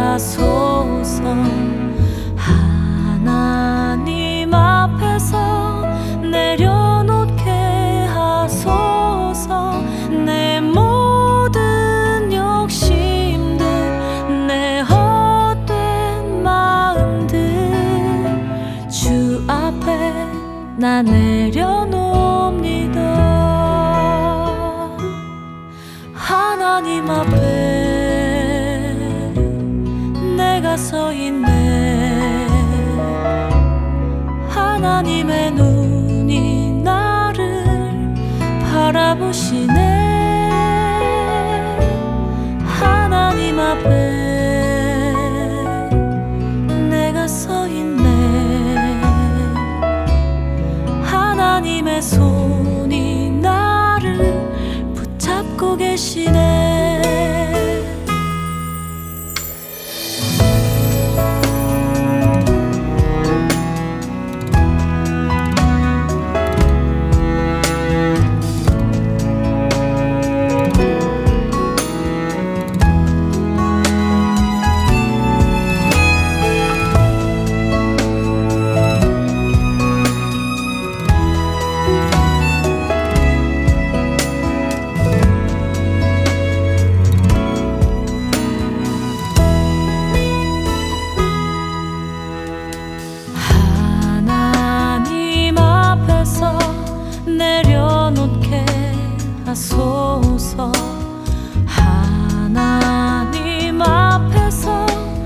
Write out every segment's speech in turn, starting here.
하소서. 하나님 앞에서 내려놓게 하소서. 내 모든 욕심들, 내 헛된 마음들 주 앞에 나 내려놓습니다. 하나님 앞에 내가 서 있네. 하나님의 눈이 나를 바라보시네. 하나님 앞에 내가 서 있네. 하나님의 손이 나를 붙잡고 계시네. 내려놓게 하소서. 하나님 앞에서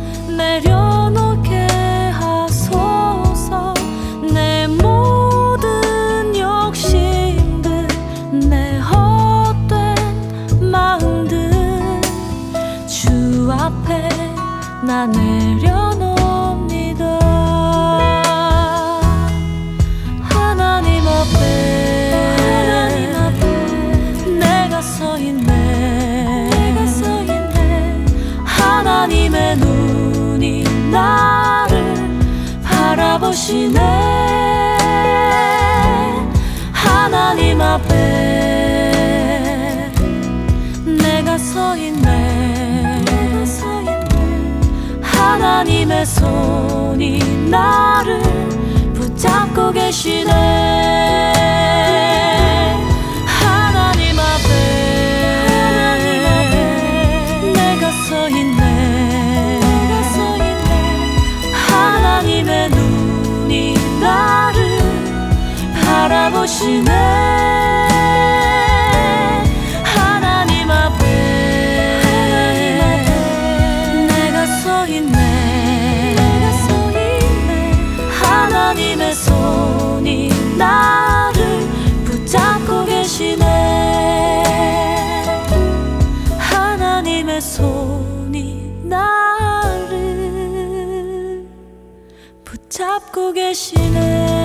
내려놓게 하소서. 내 모든 욕심들, 내 헛된 마음들 주 앞에 나 내려놓습니다. 하나님 앞에 하나님의 눈이 나를 바라보시네. 하나님 앞에 내가 서 있네. 하나님의 손이 나를 붙잡고 계시네. 하나님 앞에 내가 서 있네. 하나님의 눈이 나를 바라보시네. 하나님 앞에 내가 서 있네. 하나님의 손이 나를 붙잡고 계시네. 하나님의 손이 나를 붙잡고 계시네.